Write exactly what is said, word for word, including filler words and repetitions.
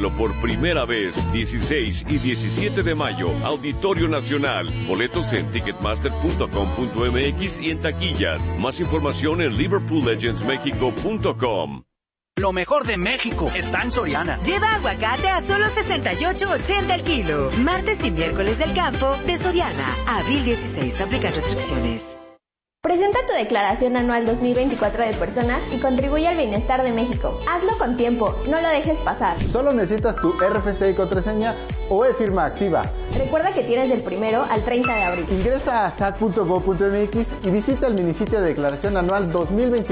Vívelo por primera vez, dieciséis y diecisiete de mayo, Auditorio Nacional. Boletos en ticketmaster punto com punto m x y en taquillas. Más información en liverpool legends mexico punto com. Lo mejor de México está en Soriana. Lleva aguacate a solo sesenta y ocho ochenta el kilo. Martes y miércoles del campo de Soriana. Abril dieciséis. Aplican restricciones. Presenta tu declaración anual dos mil veinticuatro de personas y contribuye al bienestar de México. Hazlo con tiempo, no lo dejes pasar. Solo necesitas tu R F C y contraseña o e-firma activa. Recuerda que tienes del primero al treinta de abril. Ingresa a s a t punto gov punto m x y visita el minisitio de declaración anual dos mil veinticuatro.